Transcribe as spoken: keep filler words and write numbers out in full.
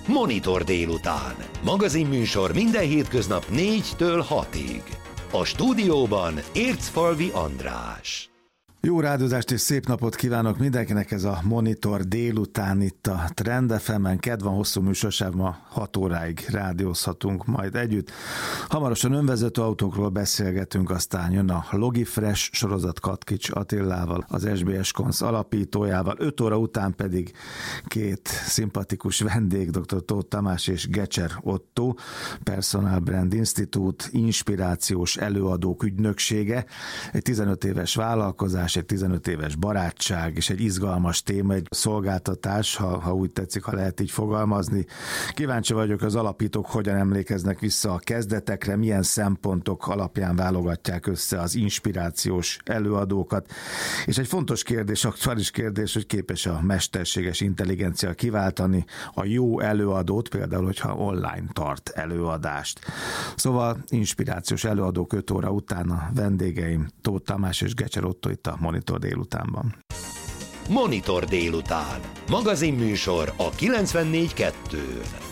Monitor délután. Magazinműsor minden hétköznap négytől hatig. A stúdióban Ércfalvi András. Jó rádiózást és szép napot kívánok mindenkinek, ez a Monitor délután itt a Trend ef emen. Kedv van, hosszú műsorsában hat óráig rádiózhatunk majd együtt. Hamarosan önvezető autókról beszélgetünk, aztán jön a Logifresh sorozat Katkics Attilával, az es bé es Konz alapítójával. öt óra után pedig két szimpatikus vendég, dr. Tóth Tamás és Gecser Otto, Personal Brand Institute inspirációs előadók ügynöksége. Egy tizenöt éves vállalkozás, egy tizenöt éves barátság és egy izgalmas téma, egy szolgáltatás, ha, ha úgy tetszik, ha lehet így fogalmazni. Kíváncsi vagyok, az alapítók hogyan emlékeznek vissza a kezdetekre, milyen szempontok alapján válogatják össze az inspirációs előadókat. És egy fontos kérdés, aktuális kérdés, hogy képes a mesterséges intelligencia kiváltani a jó előadót, például, hogyha online tart előadást. Szóval inspirációs előadók öt óra után a vendégeim Tóth Tamás és Gecser Otto itt a Monitor délutánban. Monitor délután. Magazinműsor a kilencvennégy kettőn.